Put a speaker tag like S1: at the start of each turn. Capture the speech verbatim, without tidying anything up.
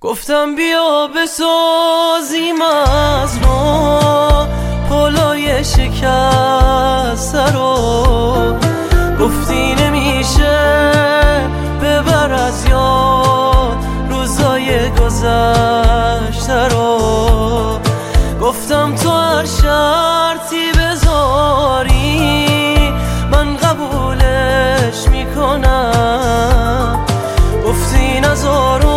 S1: گفتم بیا بسازیم از نو پلوی شکسته رو، گفتی نمیشه ببر از یاد روزای گذشته رو. گفتم تو هر شرطی بذاری من قبولش میکنم، گفتی نذار